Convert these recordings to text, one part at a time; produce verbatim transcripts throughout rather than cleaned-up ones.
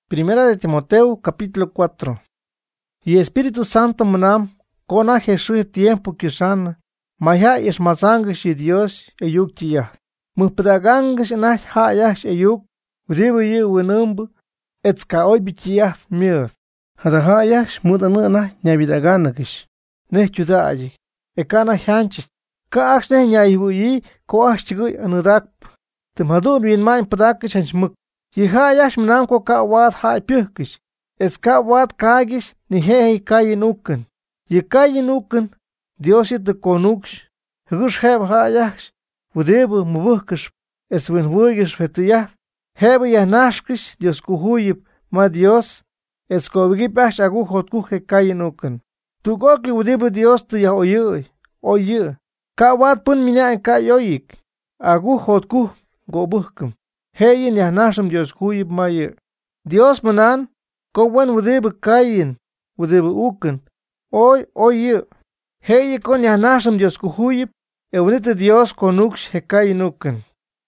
Primera de Timoteo, capítulo cuatro. Y Espíritu Santo manam, kona Jesús tiempo que sana, maya es masangas y Dios ayuk tia. Mupedagangas en ach hayash ayuk, vribu ye winumbu, etska oi bichiah mir. Hada hayash mudanana nyavidaganagish. Neh judaji, ekana hanchich. Ka aks neh nyaibu yi, ko aks chigui anudak. Timhadur win main padakish hanchmuk. Yi hayash manam ko ka wad hai pyukish. Eska wad kagish ni hehi kayin uken. Yi kayin uken, Dios it de konuksh. Hugush heb hayash, wudebu mubukish. Es win wugish vetiyah. Heb yahnashkish, Dios kuhuyib, ma Dios. Es kovigipash agu hotku he kayin uken. Tu goki wudebu Dios tu ya oye, oye. Ka wad pun minya en kayoyik. Agu hotku gobuhkum. Heyin yahnasham Dios kuyib ma ye. Dios manan, ko wen wudebu kayin, wudebu uken. Oy, oye. Heyi kon yahnasham Dios kuhuyib, e wunite Dios konuksh he kayin uken.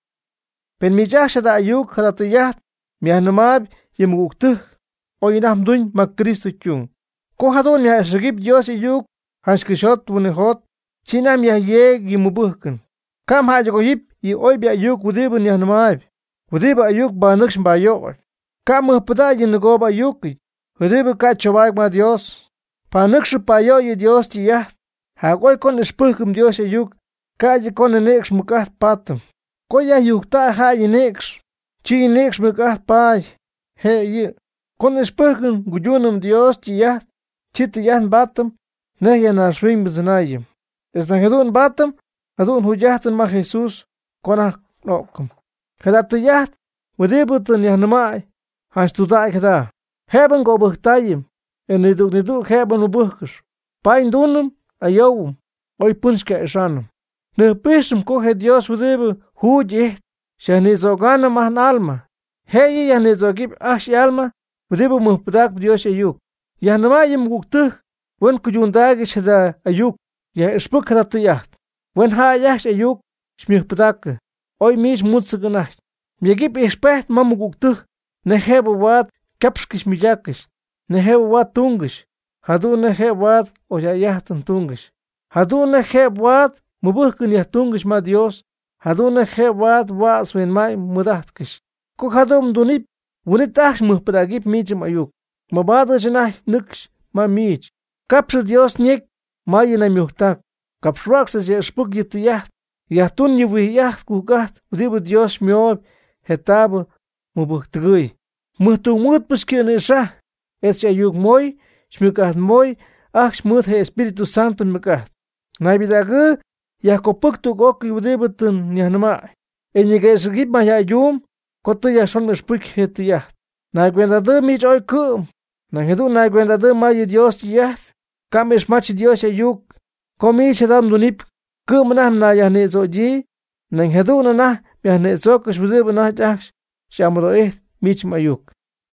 Pen mijash da ayuk hadatiyat, miahnamab yemuguktuh. Oy namdun ma Cristo chung. Ko hadon ya shigib Dios ayuk, hanshkishot wunihot, chinam yahyeg yimubuhken. Kam hajagoyib, yi oy bi ayuk wudebu niahnamab. Wudebu ayuk banuksh bayor. Kam muhpada yinagob ayuk, wudebu ka chavag ma Dios. Panuksh payo yi Dios tiyah. Hagoy kon ispuhkum Dios ayuk, ka yi kon neksh mukat patum. Ko ya yukta ha yi neksh. Chi neksh mukat pay. He yi. Kon ispuhkum gujunum Dios tiyah. Chit yan batum. Nehya na shrim biznayim. Es na hedun batum. Hadun hujahtan ma Jesus. Kona nokum. Hadatiyah. Wudebu tan yahnamay. Hans tuday kada. Hebben go buhtayim. En niduk niduk hebben ubuhkus. Pain dunum. Ayowum. Oy punska esanum. Ne pisum kohe Dios wudebu hujih. Shahnizogana mahn alma. Heyi yahnizogib ash alma. Wudebu muhpadak Dios ayuk. Yahnamayim guktuh. Wen kujundagi shada ayuk. Ya ispuk hadatiyah. Wen hayash ayuk. Shmihpadak. Oy mish mutsaganah. Miyagib ispeht mamu guktuh. Nehebu wad kapskish miyakish. Nehebu wad tungish. Hadu neheb wad oyayahtan tungish. Hadu neheb wad mubuhkin yahtungish ma Dios. Hadu neheb wad was wen mai mudahtkish. Kuk hadum dunip wunitash muhpadagib mijim ayuk. Mabada janah nukish ma mij. Kapsa Dios nyek ma yina miuhtak. Kapswaksas ya spuk yitiyaht. Yahtun yiwiyaht kukat udibu Dios miob hetabu mubuhtagui. Muhtumut pushkin isha. Es ayuk moy. Shmukat moy, ach shmut he Espíritu Santo mukat. Navidagu, yakopuk tu goki udibutun nyahnama. En yigesgib ma yayum, kotu yashon mespuk hetiyat. Naigwendadu mich oy kum. Nangedu naigwendadu ma yi Dios yat. Kam esmachi Dios ayuk. Komi shadam dunip. Kum nam na yahnezo ji. Nangedu na na yahnezo kushbudibu na jachsh. Shamro eh mich mayuk.